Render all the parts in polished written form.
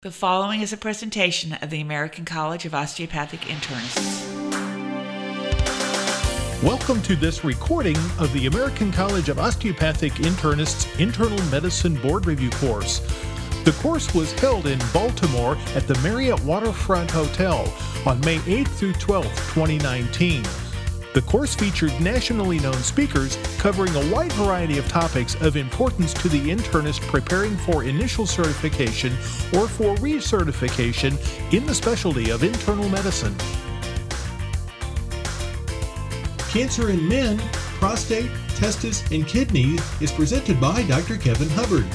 The following is a presentation of the American College of Osteopathic Internists. Welcome to this recording of the American College of Osteopathic Internists Internal Medicine Board Review course. The course was held in Baltimore at the Marriott Waterfront Hotel on May 8th through 12th, 2019. The course featured nationally known speakers covering a wide variety of topics of importance to the internist preparing for initial certification or for recertification in the specialty of internal medicine. Cancer in Men, Prostate, Testis, and Kidney is presented by Dr. Kevin Hubbard.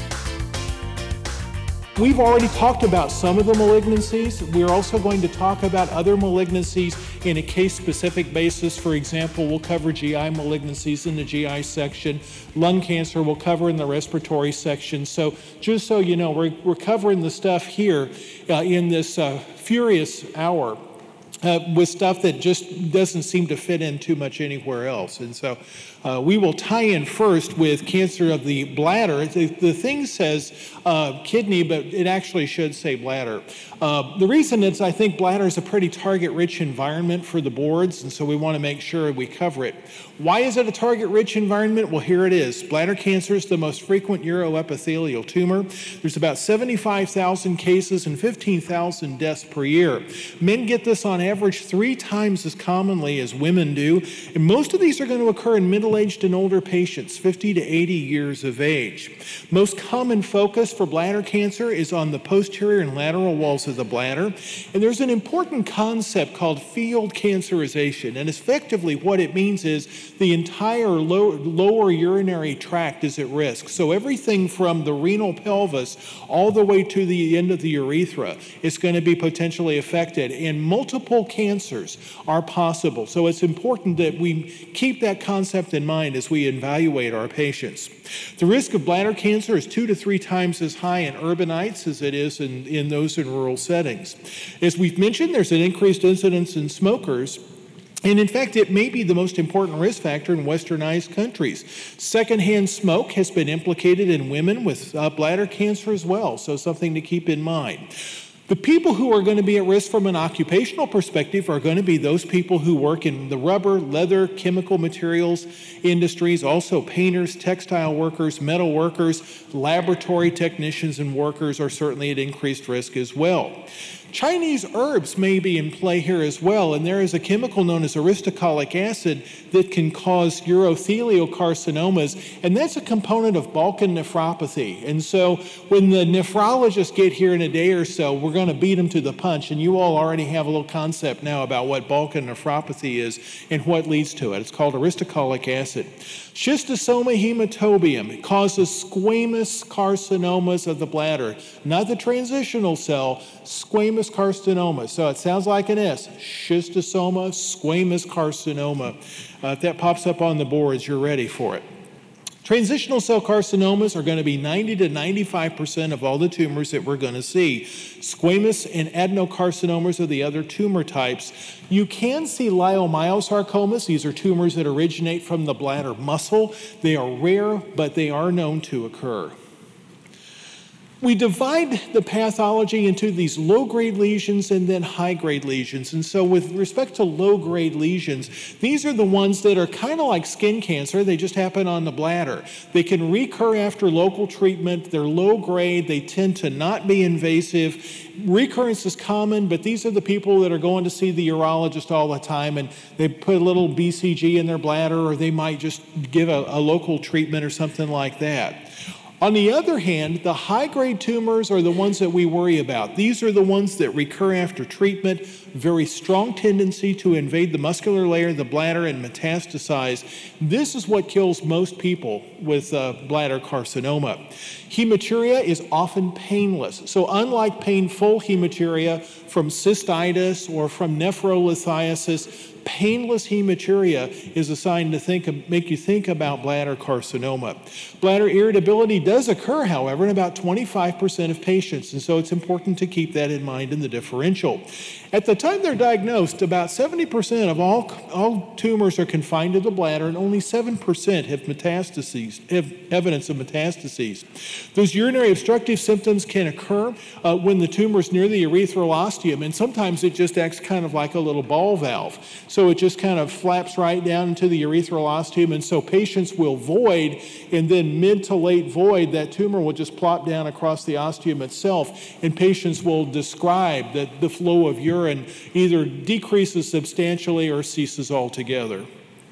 We've already talked about some of the malignancies. We're also going to talk about other malignancies in a case-specific basis. For example, we'll cover GI malignancies in the GI section. Lung cancer we'll cover in the respiratory section. So just so you know, we're covering the stuff here in this furious hour with stuff that just doesn't seem to fit in too much anywhere else. And so we will tie in first with cancer of the bladder. The thing says kidney, but it actually should say bladder. The reason is I think bladder is a pretty target-rich environment for the boards, and so we want to make sure we cover it. Why is it a target-rich environment? Well, here it is. Bladder cancer is the most frequent uroepithelial tumor. There's about 75,000 cases and 15,000 deaths per year. Men get this on average 3 times as commonly as women do, and most of these are going to occur in middle-aged and older patients, 50 to 80 years of age. Most common focus for bladder cancer is on the posterior and lateral walls of the bladder, and there's an important concept called field cancerization, and effectively what it means is the entire lower urinary tract is at risk. So everything from the renal pelvis all the way to the end of the urethra is going to be potentially affected, and multiple cancers are possible. So it's important that we keep that concept in mind as we evaluate our patients. The risk of bladder cancer is 2 to 3 times as high in urbanites as it is in those in rural settings. As we've mentioned, there's an increased incidence in smokers. And in fact, it may be the most important risk factor in westernized countries. Secondhand smoke has been implicated in women with bladder cancer as well, so something to keep in mind. The people who are going to be at risk from an occupational perspective are going to be those people who work in the rubber, leather, chemical materials industries, also painters, textile workers, metal workers, laboratory technicians and workers are certainly at increased risk as well. Chinese herbs may be in play here as well, and there is a chemical known as aristocolic acid that can cause urothelial carcinomas, and that's a component of Balkan nephropathy. And so when the nephrologists get here in a day or so, we're going to beat them to the punch, and you all already have a little concept now about what Balkan nephropathy is and what leads to it. It's called aristocolic acid. Schistosoma hematobium. It causes squamous carcinomas of the bladder, not the transitional cell, squamous carcinoma. So it sounds like an S. Schistosoma, squamous carcinoma. If that pops up on the boards, you're ready for it. Transitional cell carcinomas are going to be 90 to 95% of all the tumors that we're going to see. Squamous and adenocarcinomas are the other tumor types. You can see leiomyosarcomas. These are tumors that originate from the bladder muscle. They are rare, but they are known to occur. We divide the pathology into these low-grade lesions and then high-grade lesions. And so with respect to low-grade lesions, these are the ones that are kind of like skin cancer. They just happen on the bladder. They can recur after local treatment. They're low-grade. They tend to not be invasive. Recurrence is common, but these are the people that are going to see the urologist all the time, and they put a little BCG in their bladder, or they might just give a local treatment or something like that. On the other hand, the high-grade tumors are the ones that we worry about. These are the ones that recur after treatment, very strong tendency to invade the muscular layer of the bladder and metastasize. This is what kills most people with bladder carcinoma. Hematuria is often painless. So unlike painful hematuria from cystitis or from nephrolithiasis, painless hematuria is a sign to make you think about bladder carcinoma. Bladder irritability does occur, however, in about 25% of patients, and so it's important to keep that in mind in the differential. At the time they're diagnosed, about 70% of all tumors are confined to the bladder, and only 7% have evidence of metastases. Those urinary obstructive symptoms can occur when the tumor is near the urethral ostium, and sometimes it just acts kind of like a little ball valve. So it just kind of flaps right down into the urethral ostium, and so patients will void, and then mid to late void, that tumor will just plop down across the ostium itself, and patients will describe that the flow of urine either decreases substantially or ceases altogether.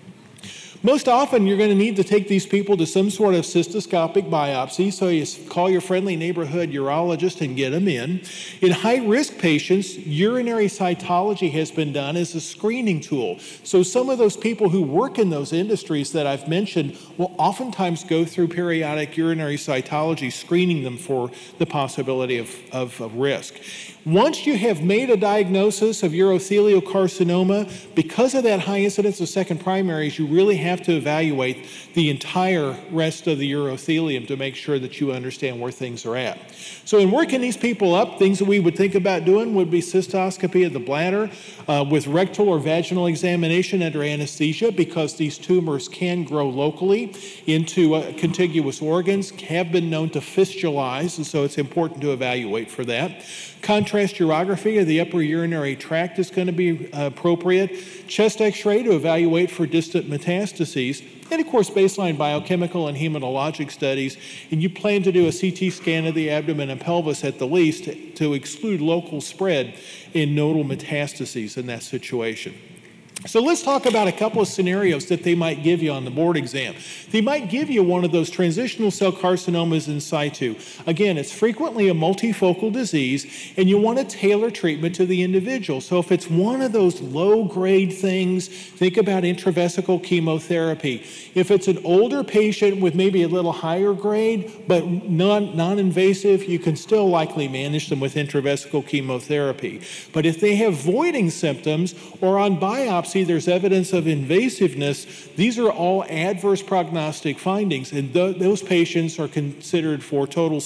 Most often, you're going to need to take these people to some sort of cystoscopic biopsy, so you call your friendly neighborhood urologist and get them in. In high-risk patients, urinary cytology has been done as a screening tool. So some of those people who work in those industries that I've mentioned will oftentimes go through periodic urinary cytology, screening them for the possibility of risk. Once you have made a diagnosis of urothelial carcinoma, because of that high incidence of second primaries, you really have to evaluate the entire rest of the urothelium to make sure that you understand where things are at. So in working these people up, things that we would think about doing would be cystoscopy of the bladder with rectal or vaginal examination under anesthesia, because these tumors can grow locally into contiguous organs, have been known to fistulize, and so it's important to evaluate for that. Contrast urography of the upper urinary tract is going to be appropriate. Chest x-ray to evaluate for distant metastases. And of course, baseline biochemical and hematologic studies. And you plan to do a CT scan of the abdomen and pelvis at the least to exclude local spread in nodal metastases in that situation. So let's talk about a couple of scenarios that they might give you on the board exam. They might give you one of those transitional cell carcinomas in situ. Again, it's frequently a multifocal disease, and you want to tailor treatment to the individual. So if it's one of those low-grade things, think about intravesical chemotherapy. If it's an older patient with maybe a little higher grade, but non-invasive, you can still likely manage them with intravesical chemotherapy. But if they have voiding symptoms, or on biopsy, there's evidence of invasiveness, these are all adverse prognostic findings, and those patients are considered for total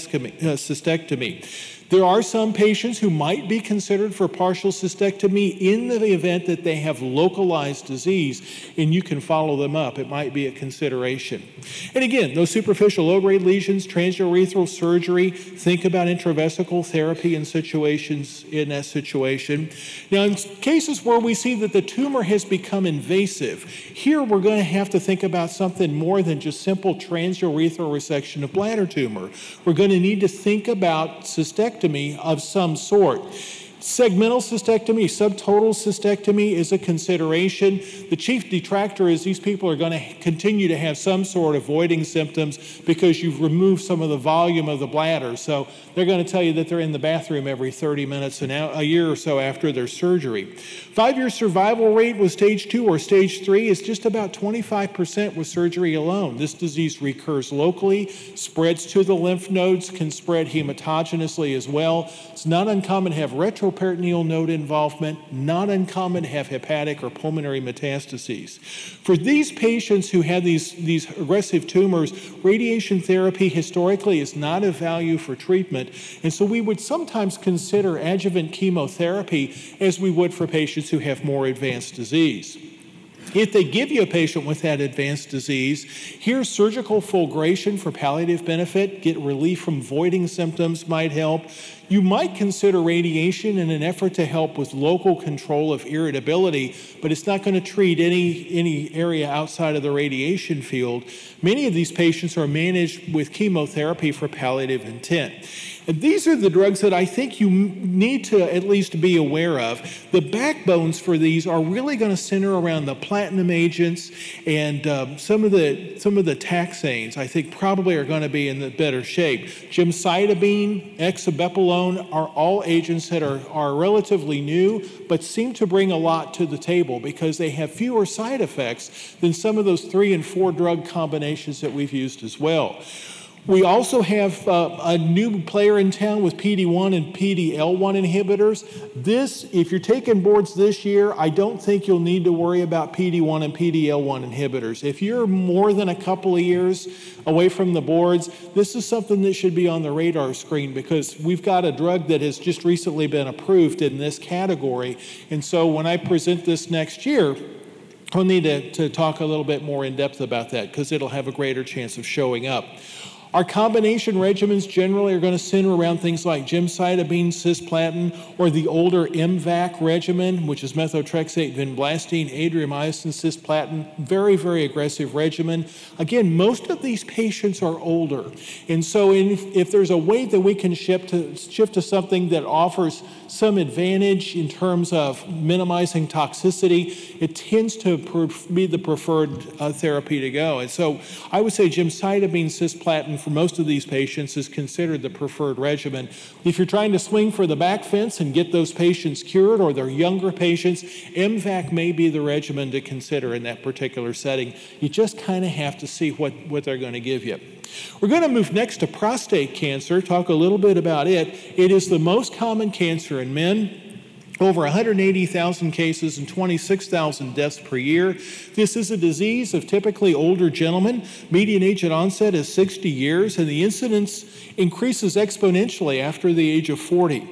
cystectomy. There are some patients who might be considered for partial cystectomy in the event that they have localized disease, and you can follow them up. It might be a consideration. And again, those superficial low-grade lesions, transurethral surgery, think about intravesical therapy in that situation. Now, in cases where we see that the tumor has become invasive, here we're going to have to think about something more than just simple transurethral resection of bladder tumor. We're going to need to think about cystectomy of some sort. Segmental cystectomy, subtotal cystectomy is a consideration. The chief detractor is these people are going to continue to have some sort of voiding symptoms because you've removed some of the volume of the bladder. So they're going to tell you that they're in the bathroom every 30 minutes a year or so after their surgery. 5-year survival rate with stage 2 or stage 3 is just about 25% with surgery alone. This disease recurs locally, spreads to the lymph nodes, can spread hematogenously as well. It's not uncommon to have retroperitoneal node involvement, not uncommon to have hepatic or pulmonary metastases. For these patients who have these aggressive tumors, radiation therapy historically is not of value for treatment, and so we would sometimes consider adjuvant chemotherapy as we would for patients who have more advanced disease. If they give you a patient with that advanced disease, here's surgical fulgration for palliative benefit, get relief from voiding symptoms might help. You might consider radiation in an effort to help with local control of irritability, but it's not going to treat any area outside of the radiation field. Many of these patients are managed with chemotherapy for palliative intent. And these are the drugs that I think you need to at least be aware of. The backbones for these are really going to center around the platinum agents, and some of the taxanes I think probably are going to be in the better shape. Gemcitabine, exabepiolone are all agents that are relatively new, but seem to bring a lot to the table because they have fewer side effects than some of those 3 and 4 drug combinations that we've used as well. We also have a new player in town with PD-1 and PD-L1 inhibitors. This, if you're taking boards this year, I don't think you'll need to worry about PD-1 and PD-L1 inhibitors. If you're more than a couple of years away from the boards, this is something that should be on the radar screen because we've got a drug that has just recently been approved in this category. And so when I present this next year, we'll need to talk a little bit more in depth about that because it'll have a greater chance of showing up. Our combination regimens generally are going to center around things like gemcitabine, cisplatin, or the older MVAC regimen, which is methotrexate, vinblastine, adriamycin, cisplatin. Very, very aggressive regimen. Again, most of these patients are older. And so if there's a way that we can shift to something that offers some advantage in terms of minimizing toxicity, it tends to be the preferred therapy to go. And so I would say gemcitabine, cisplatin for most of these patients is considered the preferred regimen. If you're trying to swing for the back fence and get those patients cured or they're younger patients, MVAC may be the regimen to consider in that particular setting. You just kind of have to see what they're going to give you. We're going to move next to prostate cancer, talk a little bit about it. It is the most common cancer in men. Over 180,000 cases and 26,000 deaths per year. This is a disease of typically older gentlemen. Median age at onset is 60 years, and the incidence increases exponentially after the age of 40.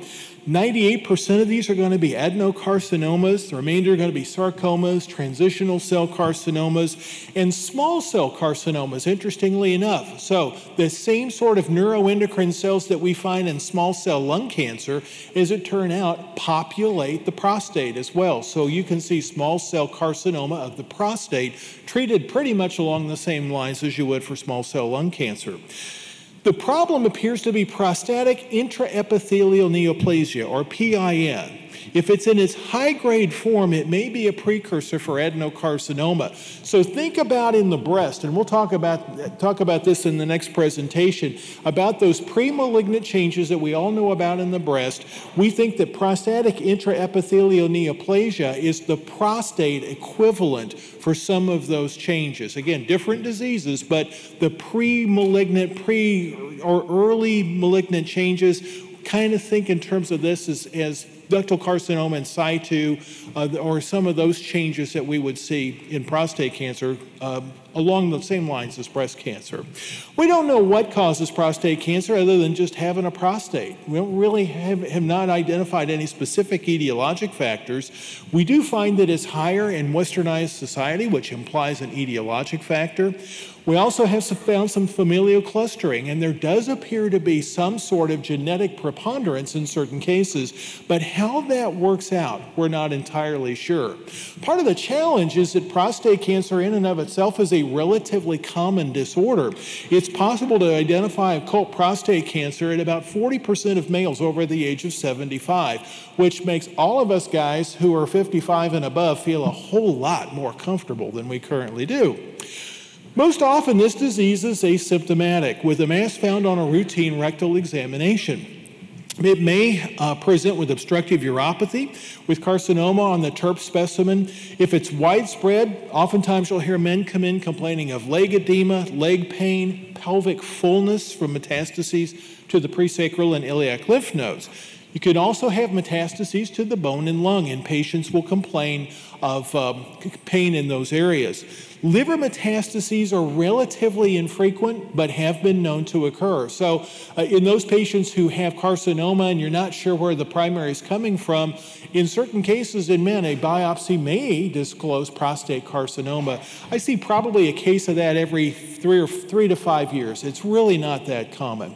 98% of these are going to be adenocarcinomas. The remainder are going to be sarcomas, transitional cell carcinomas, and small cell carcinomas, interestingly enough. So the same sort of neuroendocrine cells that we find in small cell lung cancer, as it turned out, populate the prostate as well. So you can see small cell carcinoma of the prostate treated pretty much along the same lines as you would for small cell lung cancer. The problem appears to be prostatic intraepithelial neoplasia, or PIN. If it's in its high-grade form, it may be a precursor for adenocarcinoma. So think about in the breast, and we'll talk about this in the next presentation, about those pre-malignant changes that we all know about in the breast. We think that prostatic intraepithelial neoplasia is the prostate equivalent for some of those changes. Again, different diseases, but the pre-malignant, or early malignant changes, kind of think in terms of this as ductal carcinoma in situ, or some of those changes that we would see in prostate cancer along the same lines as breast cancer. We don't know what causes prostate cancer other than just having a prostate. We don't really have not identified any specific etiologic factors. We do find that it's higher in westernized society, which implies an etiologic factor. We also have found some familial clustering, and there does appear to be some sort of genetic preponderance in certain cases, but how that works out, we're not entirely sure. Part of the challenge is that prostate cancer in and of itself is a relatively common disorder. It's possible to identify occult prostate cancer in about 40% of males over the age of 75, which makes all of us guys who are 55 and above feel a whole lot more comfortable than we currently do. Most often, this disease is asymptomatic, with a mass found on a routine rectal examination. It may present with obstructive uropathy, with carcinoma on the TURP specimen. If it's widespread, oftentimes you'll hear men come in complaining of leg edema, leg pain, pelvic fullness from metastases to the presacral and iliac lymph nodes. You could also have metastases to the bone and lung, and patients will complain of pain in those areas. Liver metastases are relatively infrequent, but have been known to occur. So in those patients who have carcinoma and you're not sure where the primary is coming from, in certain cases in men, a biopsy may disclose prostate carcinoma. I see probably a case of that every 3 to 5 years. It's really not that common.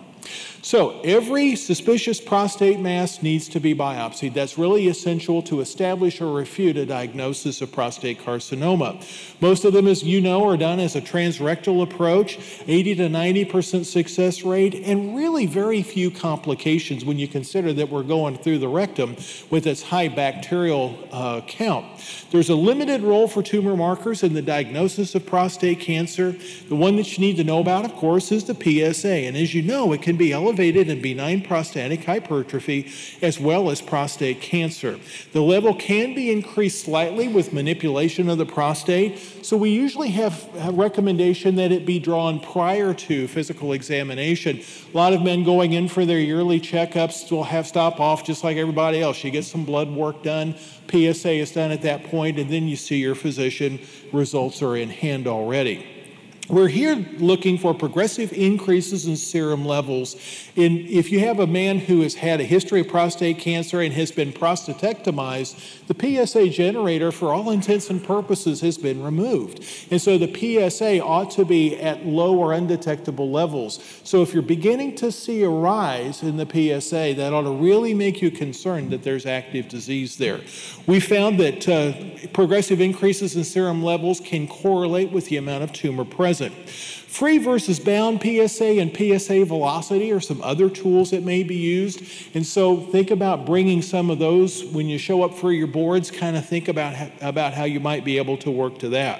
So every suspicious prostate mass needs to be biopsied. That's really essential to establish or refute a diagnosis of prostate carcinoma. Most of them, as you know, are done as a transrectal approach, 80 to 90% success rate, and really very few complications when you consider that we're going through the rectum with its high bacterial count. There's a limited role for tumor markers in the diagnosis of prostate cancer. The one that you need to know about, of course, is the PSA. And as you know, it can be elevated elevated in benign prostatic hypertrophy as well as prostate cancer. The level can be increased slightly with manipulation of the prostate, so we usually have a recommendation that it be drawn prior to physical examination. A lot of men going in for their yearly checkups will have stop off just like everybody else. You get some blood work done, PSA is done at that point, and then you see your physician. Results are in hand already. We're here looking for progressive increases in serum levels. If you have a man who has had a history of prostate cancer and has been prostatectomized, the PSA generator, for all intents and purposes, has been removed. And so the PSA ought to be at low or undetectable levels. So if you're beginning to see a rise in the PSA, that ought to really make you concerned that there's active disease there. We found that progressive increases in serum levels can correlate with the amount of tumor present. Free versus bound PSA and PSA velocity are some other tools that may be used. And so think about bringing some of those when you show up for your boards, kind of think about how you might be able to work to that.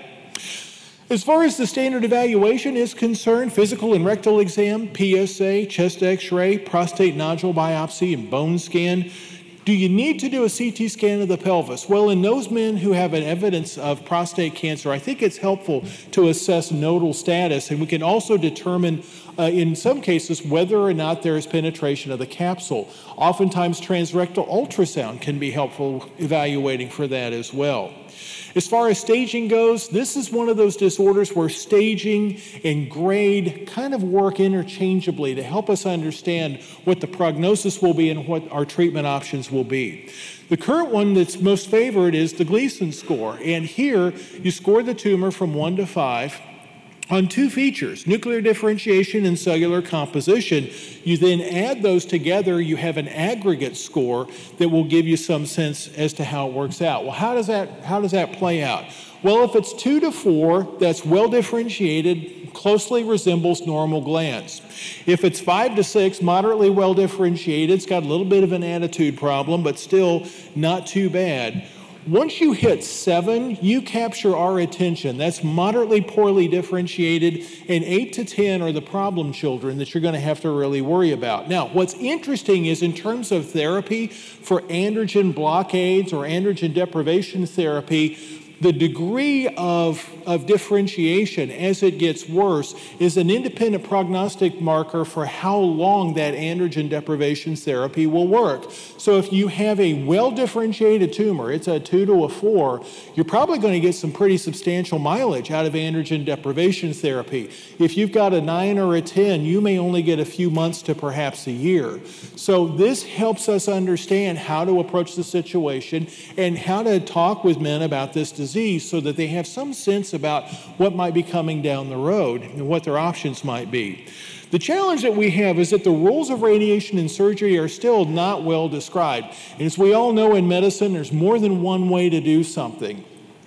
As far as the standard evaluation is concerned, physical and rectal exam, PSA, chest x-ray, prostate nodule biopsy, and bone scan. Do you need to do a CT scan of the pelvis? Well, in those men who have an evidence of prostate cancer, I think it's helpful to assess nodal status, and we can also determine in some cases whether or not there is penetration of the capsule. Oftentimes transrectal ultrasound can be helpful evaluating for that as well. As far as staging goes, this is one of those disorders where staging and grade kind of work interchangeably to help us understand what the prognosis will be and what our treatment options will be. The current one that's most favored is the Gleason score, and here you score the tumor from 1 to 5 on two features, nuclear differentiation and cellular composition. You then add those together, you have an aggregate score that will give you some sense as to how it works out. Well, how does that play out? Well, if it's 2 to 4, that's well differentiated, closely resembles normal glands. If it's 5 to 6, moderately well differentiated, it's got a little bit of an attitude problem, but still not too bad. Once you hit 7, you capture our attention. That's moderately poorly differentiated, and 8 to 10 are the problem children that you're going to have to really worry about. Now, what's interesting is in terms of therapy for androgen blockades or androgen deprivation therapy, the degree of differentiation as it gets worse is an independent prognostic marker for how long that androgen deprivation therapy will work. So if you have a well-differentiated tumor, it's a 2 to a 4, you're probably going to get some pretty substantial mileage out of androgen deprivation therapy. If you've got a 9 or a 10, you may only get a few months to perhaps a year. So this helps us understand how to approach the situation and how to talk with men about this disease so that they have some sense about what might be coming down the road and what their options might be. The challenge that we have is that the rules of radiation and surgery are still not well described. And as we all know in medicine, there's more than one way to do something.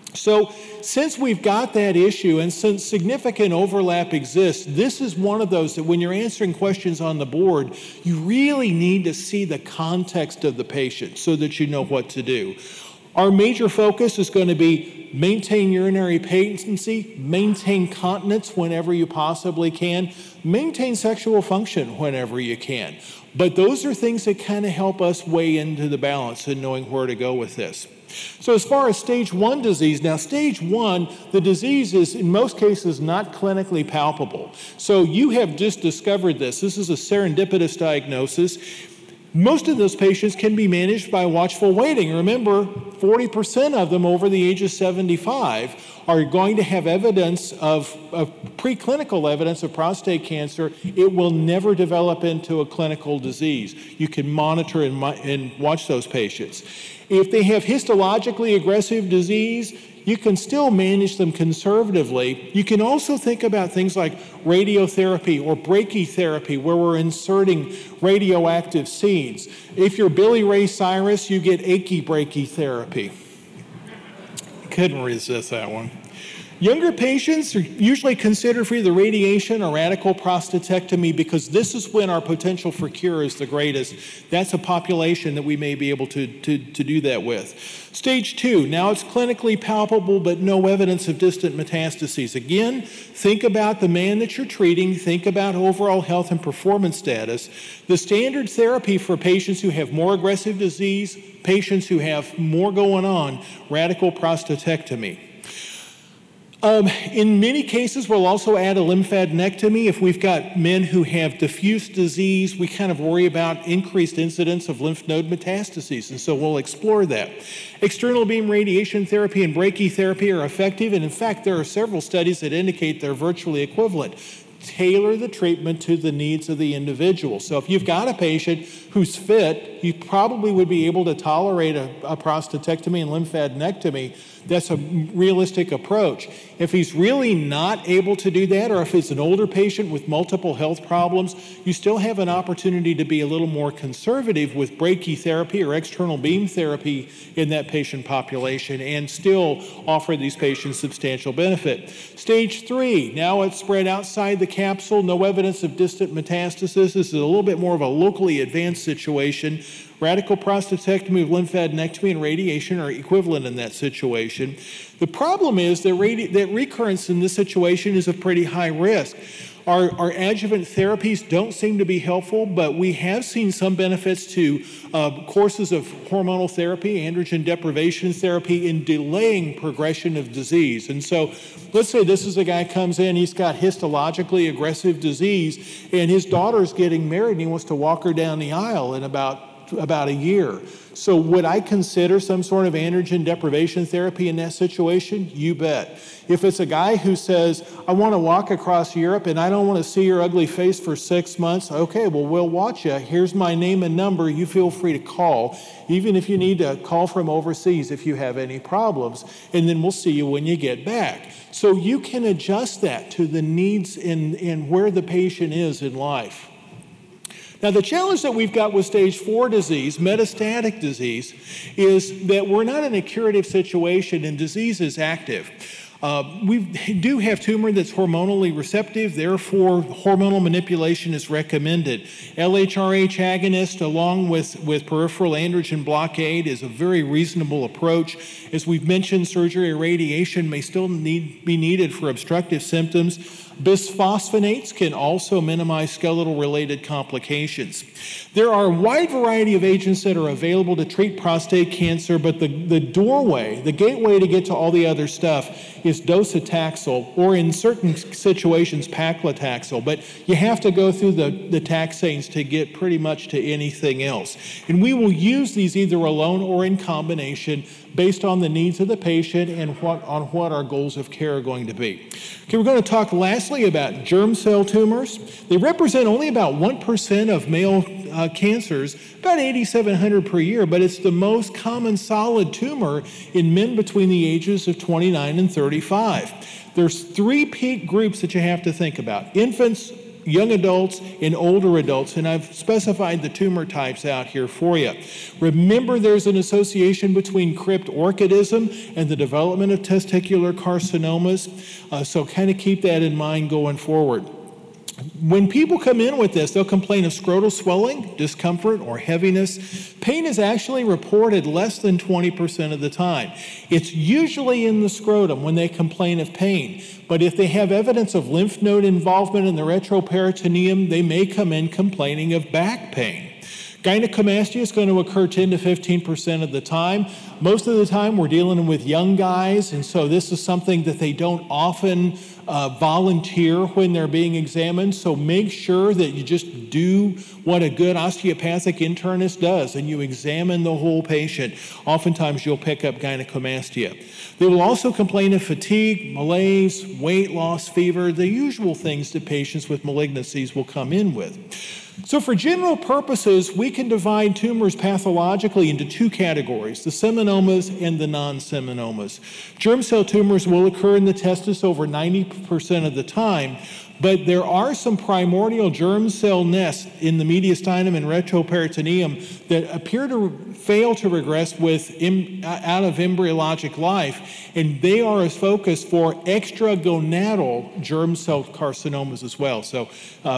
So since we've got that issue and since significant overlap exists, this is one of those that when you're answering questions on the board, you really need to see the context of the patient so that you know what to do. Our major focus is going to be maintain urinary patency, maintain continence whenever you possibly can, maintain sexual function whenever you can. But those are things that kind of help us weigh into the balance and knowing where to go with this. So as far as stage 1 disease, now stage 1, the disease is in most cases not clinically palpable. So you have just discovered this. This is a serendipitous diagnosis. Most of those patients can be managed by watchful waiting. Remember, 40% of them over the age of 75 are going to have evidence of preclinical evidence of prostate cancer. It will never develop into a clinical disease. You can monitor and watch those patients. If they have histologically aggressive disease, you can still manage them conservatively. You can also think about things like radiotherapy or brachytherapy, where we're inserting radioactive seeds. If you're Billy Ray Cyrus, you get achy brachytherapy. Couldn't resist that one. Younger patients are usually considered for either radiation or radical prostatectomy because this is when our potential for cure is the greatest. That's a population that we may be able to do that with. Stage 2, now it's clinically palpable but no evidence of distant metastases. Again, think about the man that you're treating, think about overall health and performance status. The standard therapy for patients who have more aggressive disease, patients who have more going on, radical prostatectomy. In many cases, we'll also add a lymphadenectomy. If we've got men who have diffuse disease, we kind of worry about increased incidence of lymph node metastases, and so we'll explore that. External beam radiation therapy and brachytherapy are effective, and in fact, there are several studies that indicate they're virtually equivalent. Tailor the treatment to the needs of the individual. So if you've got a patient who's fit, you probably would be able to tolerate a prostatectomy and lymphadenectomy. That's a realistic approach. If he's really not able to do that, or if it's an older patient with multiple health problems, you still have an opportunity to be a little more conservative with brachytherapy or external beam therapy in that patient population and still offer these patients substantial benefit. Stage 3, now it's spread outside the capsule, no evidence of distant metastasis. This is a little bit more of a locally advanced situation. Radical prostatectomy, lymphadenectomy, and radiation are equivalent in that situation. The problem is that recurrence in this situation is a pretty high risk. Our adjuvant therapies don't seem to be helpful, but we have seen some benefits to courses of hormonal therapy, androgen deprivation therapy, in delaying progression of disease. And so let's say this is a guy comes in, he's got histologically aggressive disease, and his daughter's getting married, and he wants to walk her down the aisle in about a year. So would I consider some sort of androgen deprivation therapy in that situation? You bet. If it's a guy who says, I want to walk across Europe and I don't want to see your ugly face for 6 months, okay, well, we'll watch you. Here's my name and number. You feel free to call, even if you need to call from overseas if you have any problems, and then we'll see you when you get back. So you can adjust that to the needs and where the patient is in life. Now, the challenge that we've got with stage 4 disease, metastatic disease, is that we're not in a curative situation and disease is active. We do have tumor that's hormonally receptive, therefore hormonal manipulation is recommended. LHRH agonist along with peripheral androgen blockade is a very reasonable approach. As we've mentioned, surgery or radiation may still be needed for obstructive symptoms. Bisphosphonates can also minimize skeletal-related complications. There are a wide variety of agents that are available to treat prostate cancer, but the doorway, the gateway to get to all the other stuff is docetaxel, or in certain situations, paclitaxel. But you have to go through the taxanes to get pretty much to anything else. And we will use these either alone or in combination based on the needs of the patient and what our goals of care are going to be. Okay, we're going to talk lastly about germ cell tumors. They represent only about 1% of male cancers, about 8,700 per year, but it's the most common solid tumor in men between the ages of 29 and 35. There's 3 peak groups that you have to think about: infants, young adults, and older adults, and I've specified the tumor types out here for you. Remember, there's an association between cryptorchidism and the development of testicular carcinomas, so kind of keep that in mind going forward. When people come in with this, they'll complain of scrotal swelling, discomfort, or heaviness. Pain is actually reported less than 20% of the time. It's usually in the scrotum when they complain of pain. But if they have evidence of lymph node involvement in the retroperitoneum, they may come in complaining of back pain. Gynecomastia is going to occur 10 to 15% of the time. Most of the time we're dealing with young guys, and so this is something that they don't often volunteer when they're being examined. So make sure that you just do what a good osteopathic internist does, and you examine the whole patient. Oftentimes you'll pick up gynecomastia. They will also complain of fatigue, malaise, weight loss, fever, the usual things that patients with malignancies will come in with. So for general purposes, we can divide tumors pathologically into 2 categories: the seminomas and the non-seminomas. Germ cell tumors will occur in the testis over 90% of the time, But there are some primordial germ cell nests in the mediastinum and retroperitoneum that appear to fail to regress out of embryologic life, and they are a focus for extragonadal germ cell carcinomas as well. So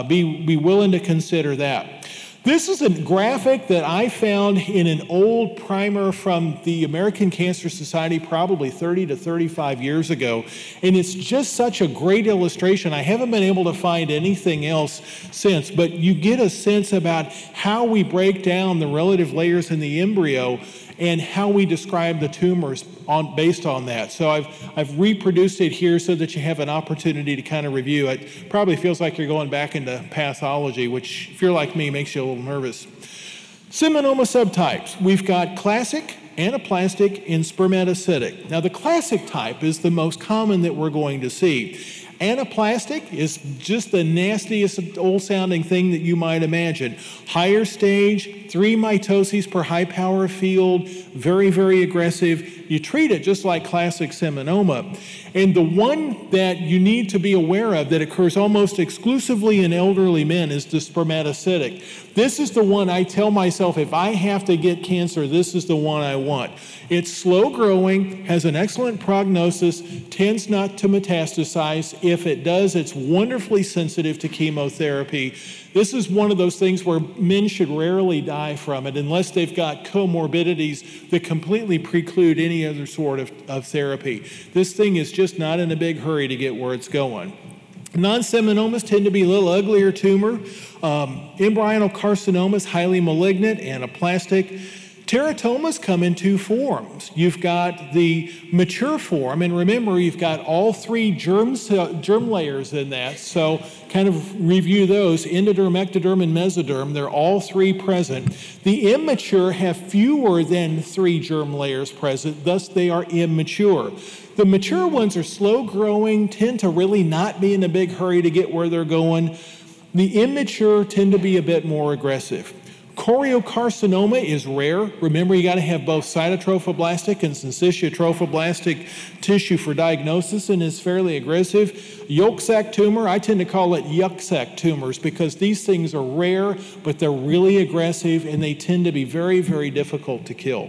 be willing to consider that. This is a graphic that I found in an old primer from the American Cancer Society probably 30 to 35 years ago, and it's just such a great illustration. I haven't been able to find anything else since, but you get a sense about how we break down the relative layers in the embryo and how we describe the tumors based on that. So I've reproduced it here so that you have an opportunity to kind of review it. Probably feels like you're going back into pathology, which, if you're like me, makes you a little nervous. Seminoma subtypes. We've got classic, anaplastic, and spermatocytic. Now, the classic type is the most common that we're going to see. Anaplastic is just the nastiest old-sounding thing that you might imagine. Higher stage, 3 mitoses per high-power field, very, very aggressive. You treat it just like classic seminoma. And the one that you need to be aware of that occurs almost exclusively in elderly men is the spermatocytic. This is the one I tell myself, if I have to get cancer, this is the one I want. It's slow growing, has an excellent prognosis, tends not to metastasize. If it does, it's wonderfully sensitive to chemotherapy. This is one of those things where men should rarely die from it unless they've got comorbidities that completely preclude any other sort of therapy. This thing is just not in a big hurry to get where it's going. Non-seminomas tend to be a little uglier tumor. Embryonal carcinomas, highly malignant, anaplastic. Teratomas come in 2 forms. You've got the mature form, and remember, you've got all 3 germ layers in that, so kind of review those, endoderm, ectoderm, and mesoderm. They're all 3 present. The immature have fewer than 3 germ layers present, thus they are immature. The mature ones are slow growing, tend to really not be in a big hurry to get where they're going. The immature tend to be a bit more aggressive. Choriocarcinoma is rare. Remember, you got to have both cytotrophoblastic and syncytiotrophoblastic tissue for diagnosis, and is fairly aggressive. Yolk sac tumor, I tend to call it yuck sac tumors because these things are rare, but they're really aggressive, and they tend to be very, very difficult to kill.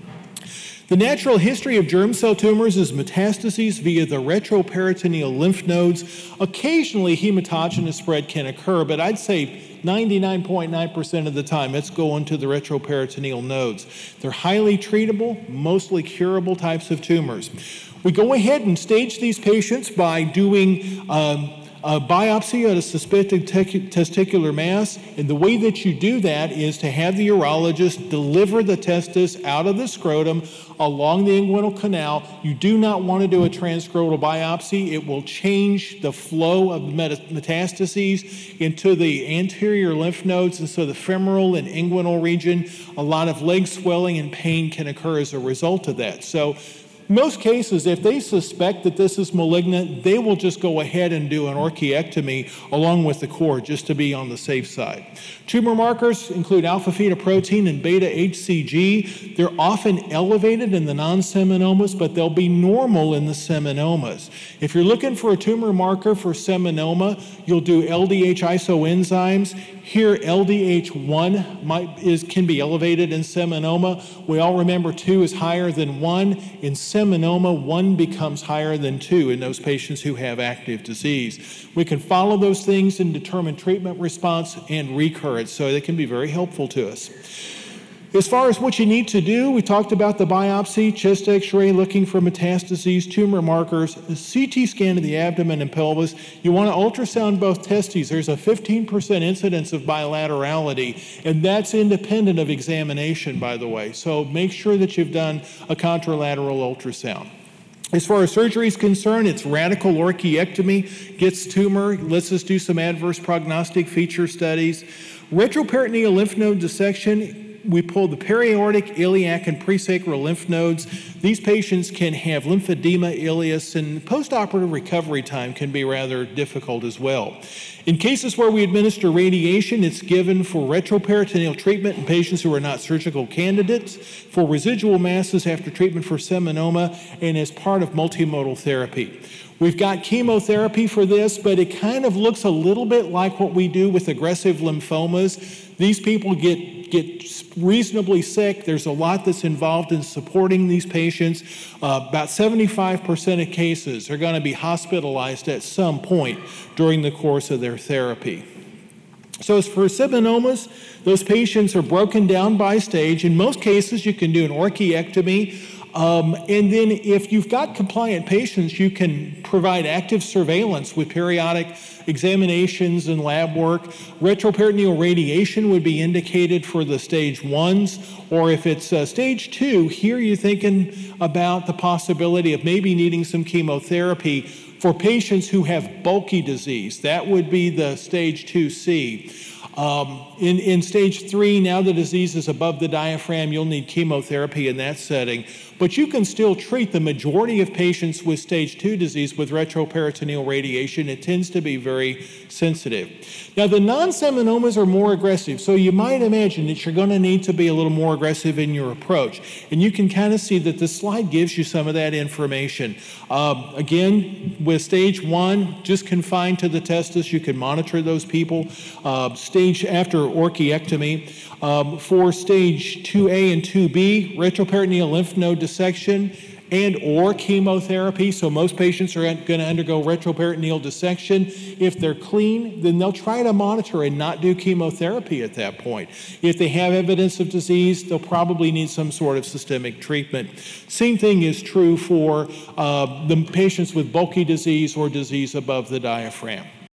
The natural history of germ cell tumors is metastases via the retroperitoneal lymph nodes. Occasionally, hematogenous spread can occur, but I'd say 99.9% of the time, it's going to the retroperitoneal nodes. They're highly treatable, mostly curable types of tumors. We go ahead and stage these patients by doing a biopsy of a suspected testicular mass, and the way that you do that is to have the urologist deliver the testis out of the scrotum along the inguinal canal. You do not want to do a transscrotal biopsy. It will change the flow of metastases into the anterior lymph nodes, and so the femoral and inguinal region, a lot of leg swelling and pain can occur as a result of that. So most cases, if they suspect that this is malignant, they will just go ahead and do an orchiectomy along with the cord just to be on the safe side. Tumor markers include alpha-fetoprotein and beta-HCG. They're often elevated in the non-seminomas, but they'll be normal in the seminomas. If you're looking for a tumor marker for seminoma, you'll do LDH isoenzymes. Here, LDH1 can be elevated in seminoma. We all remember 2 is higher than 1. In seminoma, 1 becomes higher than 2 in those patients who have active disease. We can follow those things and determine treatment response and recurrence, so they can be very helpful to us. As far as what you need to do, we talked about the biopsy, chest x-ray looking for metastases, tumor markers, a CT scan of the abdomen and pelvis. You want to ultrasound both testes. There's a 15% incidence of bilaterality, and that's independent of examination, by the way. So make sure that you've done a contralateral ultrasound. As far as surgery is concerned, it's radical orchiectomy, gets tumor, lets us do some adverse prognostic feature studies. Retroperitoneal lymph node dissection, we pull the periaortic, iliac, and presacral lymph nodes. These patients can have lymphedema ileus, and postoperative recovery time can be rather difficult as well. In cases where we administer radiation, it's given for retroperitoneal treatment in patients who are not surgical candidates, for residual masses after treatment for seminoma, and as part of multimodal therapy. We've got chemotherapy for this, but it kind of looks a little bit like what we do with aggressive lymphomas. These people get reasonably sick. There's a lot that's involved in supporting these patients. About 75% of cases are going to be hospitalized at some point during the course of their therapy. So as for seminomas, those patients are broken down by stage. In most cases, you can do an orchiectomy. And then if you've got compliant patients, you can provide active surveillance with periodic examinations and lab work. Retroperitoneal radiation would be indicated for the stage 1s, or if it's stage 2, here you're thinking about the possibility of maybe needing some chemotherapy for patients who have bulky disease. That would be the stage 2C. In stage 3, now the disease is above the diaphragm, you'll need chemotherapy in that setting. But you can still treat the majority of patients with stage 2 disease with retroperitoneal radiation. It tends to be very sensitive. Now, the non-seminomas are more aggressive, so you might imagine that you're going to need to be a little more aggressive in your approach. And you can kind of see that this slide gives you some of that information. Again, with stage 1, just confined to the testis, you can monitor those people. Stage after orchiectomy. For stage 2A and 2B, retroperitoneal lymph node dissection and or chemotherapy. So most patients are going to undergo retroperitoneal dissection. If they're clean, then they'll try to monitor and not do chemotherapy at that point. If they have evidence of disease, they'll probably need some sort of systemic treatment. Same thing is true for the patients with bulky disease or disease above the diaphragm.